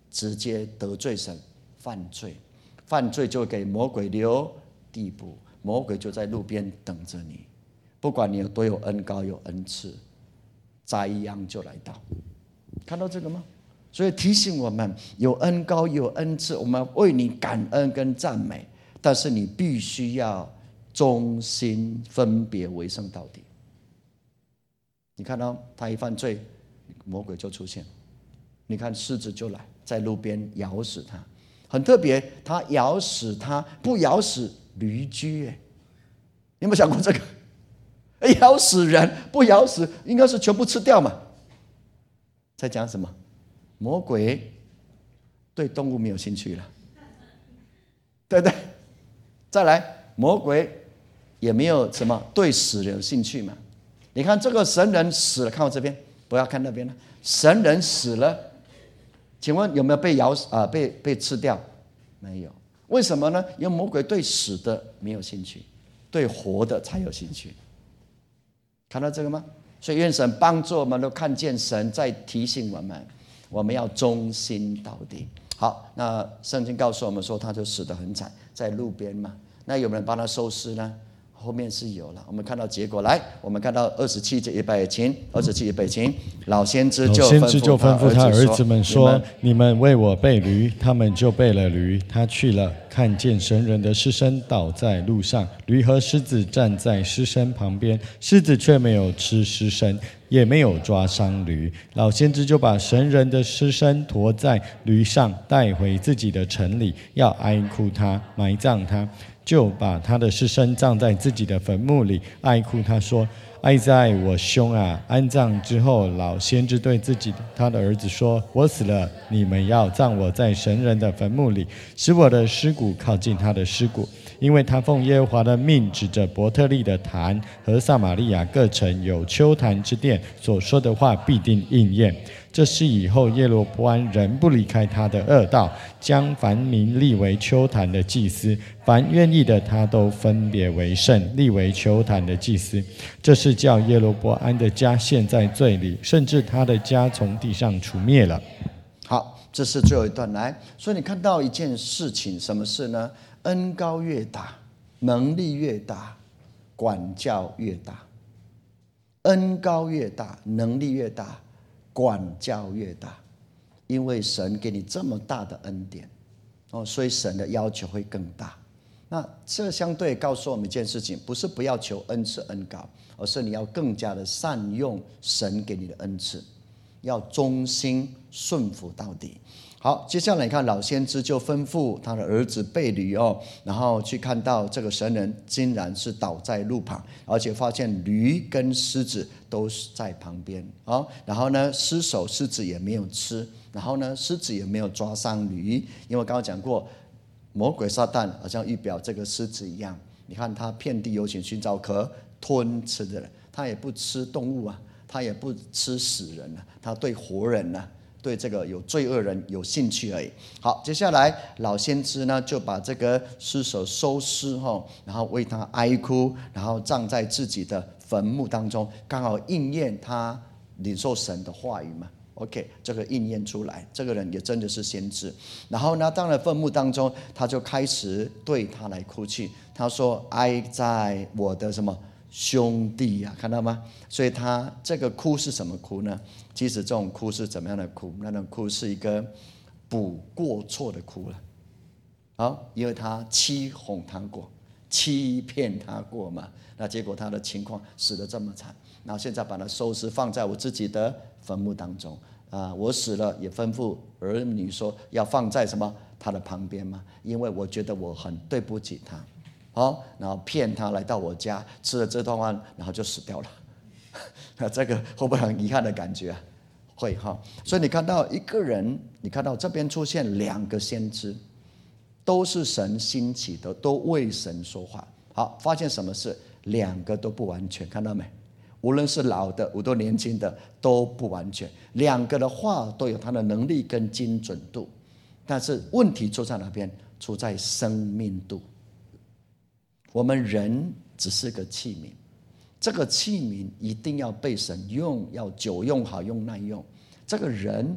直接得罪神，犯罪，犯罪就给魔鬼留地步，魔鬼就在路边等着你，不管你有多有恩膏有恩赐，灾殃就来到。看到这个吗？所以提醒我们，有恩膏有恩赐，我们为你感恩跟赞美，但是你必须要忠心分别为圣到底。你看到他一犯罪，魔鬼就出现，你看狮子就来在路边咬死他，很特别，他咬死他不咬死驴驹。你有没有想过这个？咬死人不咬死，应该是全部吃掉嘛。在讲什么？魔鬼对动物没有兴趣了，对不对？再来，魔鬼也没有什么对死人有兴趣嘛。你看这个神人死了，看我这边，不要看那边了。神人死了，请问有没有被咬死啊、呃？被被吃掉？没有。为什么呢？因为魔鬼对死的没有兴趣，对活的才有兴趣。看到这个吗？所以愿神帮助我们都看见神在提醒我们，我们要忠心到底。好，那圣经告诉我们说，他就死得很惨，在路边嘛。那有没有人帮他收尸呢？后面是有了。我们看到结果，来，我们看到二十七节预备请，二十七预备请。老先知就吩咐他儿子们说：“你们为我备驴。”他们就备了驴。他去了，看见神人的尸身倒在路上，驴和狮子站在尸身旁边，狮子却没有吃尸身，也没有抓伤驴。老先知就把神人的尸身驮在驴上，带回自己的城里，要哀哭他，埋葬他。就把他的尸身葬在自己的坟墓里，哀哭他说：“哀哉，我兄啊！”安葬之后，老先知对自己他的儿子说：“我死了，你们要葬我在神人的坟墓里，使我的尸骨靠近他的尸骨，因为他奉耶和华的命，指着伯特利的坛和撒玛利亚各城有丘坛之殿所说的话必定应验。这是以后耶罗波安仍不离开他的恶道，将凡民立为丘坛的祭司，凡愿意的他都分别为圣，立为丘坛的祭司。这是叫耶罗波安的家陷在罪里，甚至他的家从地上除灭了。 好，这是最后一段来。所以你看到一件事情，什么事呢？恩膏越大，能力越大，管教越大。恩膏越大，能力越大，管教越大。因为神给你这么大的恩典，哦，所以神的要求会更大。那这相对告诉我们一件事情，不是不要求恩赐恩膏，而是你要更加的善用神给你的恩赐，要忠心顺服到底。好，接下来你看老先知就吩咐他的儿子备驴哦，然后去看到这个神人竟然是倒在路旁，而且发现驴跟狮子都是在旁边哦，然后呢失手狮子也没有吃，然后呢狮子也没有抓伤驴，因为刚刚讲过魔鬼撒旦好像预表这个狮子一样，你看他遍地游行寻找可吞吃的人，他也不吃动物啊，他也不吃死人啊，他对活人啊，对这个有罪恶人有兴趣而已。好，接下来老先知呢就把这个尸首收尸后，然后为他哀哭，然后葬在自己的坟墓当中，刚好应验他领受神的话语嘛。OK， 这个应验出来，这个人也真的是先知。然后呢，当然坟墓当中，他就开始对他来哭泣。他说：“哀哉，我的什么兄弟呀、啊？”看到吗？所以他这个哭是什么哭呢？其实这种哭是怎么样的哭？那种哭是一个补过错的哭了。好，因为他欺哄他过，欺骗他过嘛。那结果他的情况死得这么惨，然后现在把他收尸放在我自己的坟墓当中啊、呃！我死了也吩咐儿女说要放在什么他的旁边嘛，因为我觉得我很对不起他，好，然后骗他来到我家吃了这顿饭，然后就死掉了。那这个会不会很遗憾的感觉啊？会哈。所以你看到一个人，你看到这边出现两个先知，都是神兴起的，都为神说话。好，发现什么事？两个都不完全，看到没？无论是老的，无论年轻的，都不完全。两个的话都有它的能力跟精准度，但是问题出在哪边？出在生命度。我们人只是个器皿，这个器皿一定要被神用，要久用好用耐用。这个人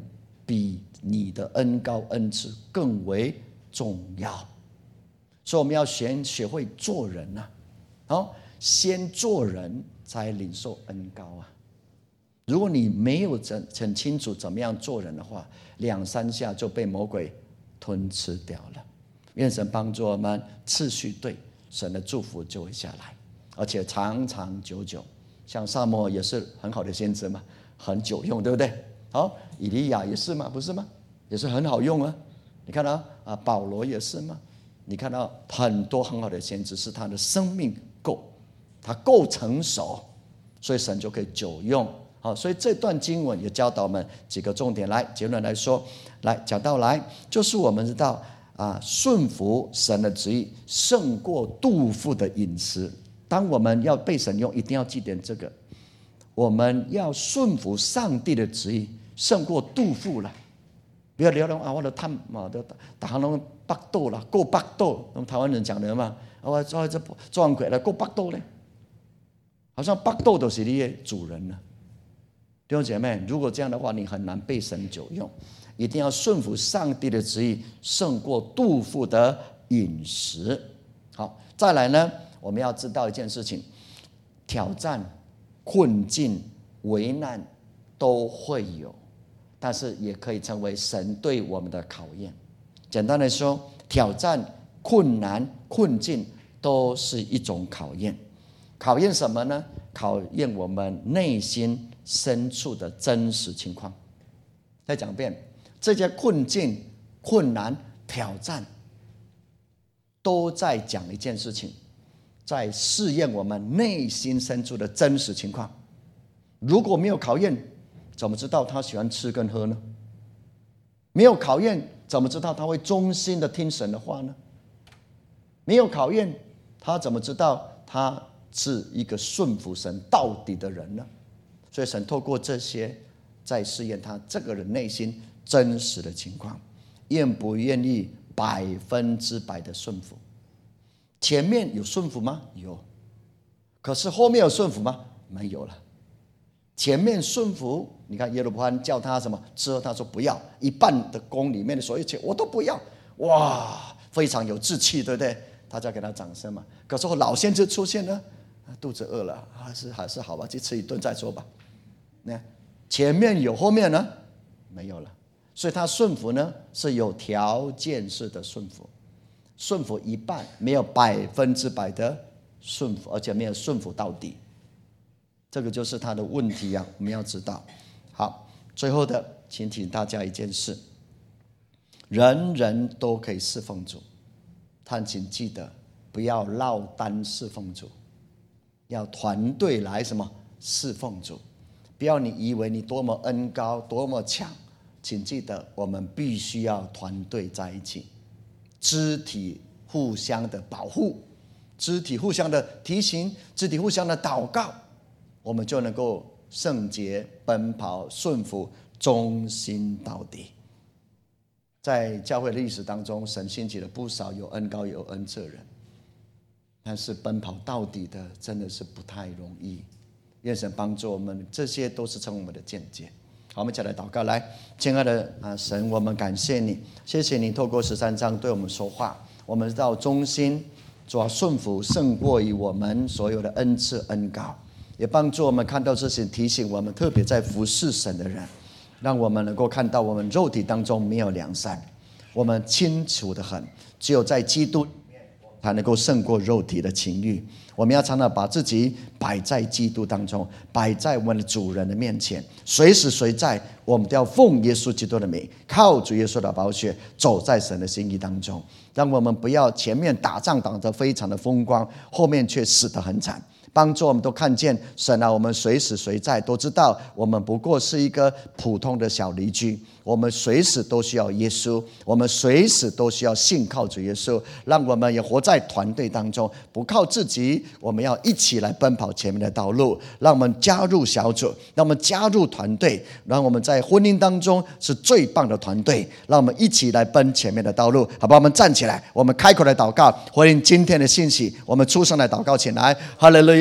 比你的恩膏恩赐更为重要。所以我们要先学会做人啊，好，先做人才领受恩膏啊。如果你没有很清楚怎么样做人的话，两三下就被魔鬼吞吃掉了。愿神帮助我们次序对，神的祝福就会下来，而且长长久久。像撒母耳也是很好的先知嘛，很久用，对不对？好，以利亚也是嘛，不是吗？也是很好用啊。你看到啊，保罗也是嘛。你看到很多很好的先知是他的生命够，他够成熟，所以神就可以久用。好，所以这段经文也教导我们几个重点。来，结论来说，来讲到来，就是我们知道啊，顺服神的旨意胜过肚腹的饮食。当我们要被神用，一定要记得这个，我们要顺服上帝的旨意胜过肚腹了。不要聊聊啊，我的贪嘛的打行龙北斗啦，过北斗，我们台湾人讲的嘛，我做这撞鬼了，过北斗嘞，好像北斗都是你的主人了。弟兄姐妹，如果这样的话，你很难被神久用。一定要顺服上帝的旨意，胜过肚腹的饮食。好，再来呢，我们要知道一件事情：挑战、困境、危难都会有。但是也可以成为神对我们的考验。简单来说，挑战、困难、困境都是一种考验。考验什么呢？考验我们内心深处的真实情况。再讲一遍，这些困境、困难、挑战都在讲一件事情，在试验我们内心深处的真实情况。如果没有考验，怎么知道他喜欢吃跟喝呢？没有考验，怎么知道他会忠心的听神的话呢？没有考验，他怎么知道他是一个顺服神到底的人呢？所以神透过这些在试验他这个人内心真实的情况，愿不愿意百分之百的顺服。前面有顺服吗？有。可是后面有顺服吗？没有了。前面顺服，你看耶罗波安叫他什么之后，他说不要，一半的宫里面的所有钱我都不要，哇，非常有志气，对不对？大家给他掌声嘛。可是老先知出现了，肚子饿了，还是还是好吧，去吃一顿再说吧。那前面有，后面呢没有了，所以他顺服呢是有条件式的顺服，顺服一半，没有百分之百的顺服，而且没有顺服到底。这个就是他的问题啊，我们要知道。好，最后的，请提醒大家一件事：人人都可以侍奉主，但请记得不要落单侍奉主，要团队来什么侍奉主。不要你以为你多么恩高，多么强，请记得我们必须要团队在一起，肢体互相的保护，肢体互相的提醒，肢体互相的祷告。我们就能够圣洁、奔跑、顺服、忠心到底。在教会的历史当中，神兴起了不少有恩膏有恩赐的人，但是奔跑到底的真的是不太容易。愿神帮助我们，这些都是成为我们的见解。好，我们一起来祷告。来，亲爱的啊神，我们感谢你，谢谢你透过十三章对我们说话。我们知道忠心、主要顺服胜过于我们所有的恩赐恩膏。也帮助我们看到这些，提醒我们特别在服侍神的人，让我们能够看到我们肉体当中没有良善，我们清楚得很，只有在基督里面才能够胜过肉体的情欲。我们要常常把自己摆在基督当中，摆在我们的主人的面前，随时随在我们都要奉耶稣基督的名，靠主耶稣的宝血走在神的心意当中。让我们不要前面打仗打得非常的风光，后面却死得很惨。帮助我们都看见神啊，我们随时随在都知道我们不过是一个普通的小邻居，我们随时都需要耶稣，我们随时都需要信靠主耶稣。让我们也活在团队当中，不靠自己，我们要一起来奔跑前面的道路。让我们加入小组，让我们加入团队，让我们在婚姻当中是最棒的团队。让我们一起来奔前面的道路，好吧？我们站起来，我们开口来祷告，回应今天的信息。我们出声来祷告起来，哈利路亚。